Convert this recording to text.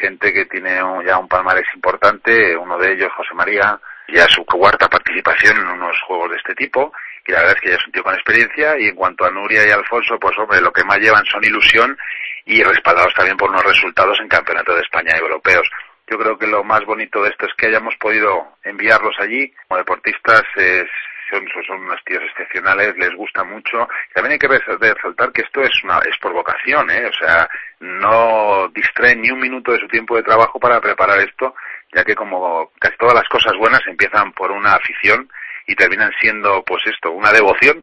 gente que tiene ya un palmarés importante, uno de ellos, José María, ya su cuarta participación en unos juegos de este tipo, y la verdad es que ya es un tío con experiencia. Y en cuanto a Nuria y Alfonso, pues hombre, lo que más llevan son ilusión y respaldados también por unos resultados en Campeonato de España y europeos. Yo creo que lo más bonito de esto es que hayamos podido enviarlos allí como deportistas. Son unos tíos excepcionales, les gusta mucho. También hay que resaltar que esto es por vocación, o sea, no distraen ni un minuto de su tiempo de trabajo para preparar esto, ya que como casi todas las cosas buenas empiezan por una afición y terminan siendo, pues esto, una devoción.